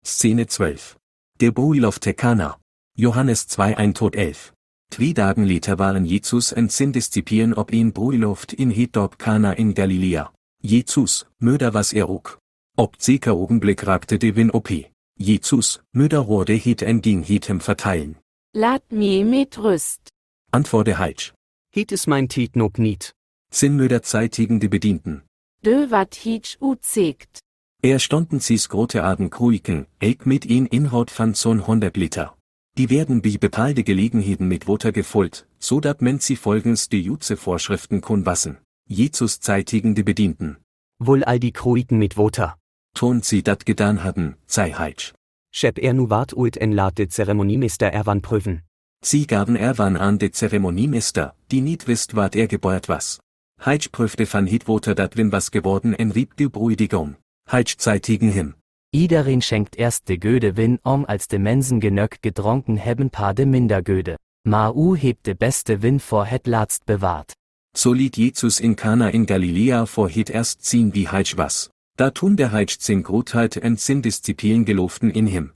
Szene 12. Der Bruiloft te Kana. Johannes 2 1 tot 11. 2 dagen later waren Jesus en sin discipelen op een bruiloft in het dorp Kana in Galilea. Jesus, möder was ook. Op zeker ogenblik rakte de wind op he. Jesus, möder hoorde het en ging het hem verteilen. Laat mij met rust. Antworte Heitsch. Het is mijn tijd nog niet. Sin möder zeitigen de Bedienten. De wat hitch uzegt. Stonden sie's grote Aden kruiken, ik mit een inhoud van zo'n 100 liter. Die werden bij bepaalde Gelegenheiten mit Water gefüllt, so dat men sie folgens de Jutze Vorschriften kon wassen. Jesus zeitigen de Bedienten. Wohl all die Kruiken mit Water. Ton sie dat gedan hadden, zei Heitsch. Schep nu wat uit en laat de Zeremoniemeister erwan prüfen. Sie gaben erwan aan de Zeremoniemeister, die niet wist wat geboord was. Heitsch prüfte van het Water dat win was geworden en riep de Bruidigam. Heitsch zeitigen him. Iedereen schenkt erst de Göde win als de mensen genug gedronken hebben pa de minder Göde. Maar u hebt de beste win voor het laatst bewaard. So liet Jesus in Kana in Galilea vor het erst zien wie Heitsch was. Da tun der Heitsch sin Grotheit en sin Disziplin geloften in him.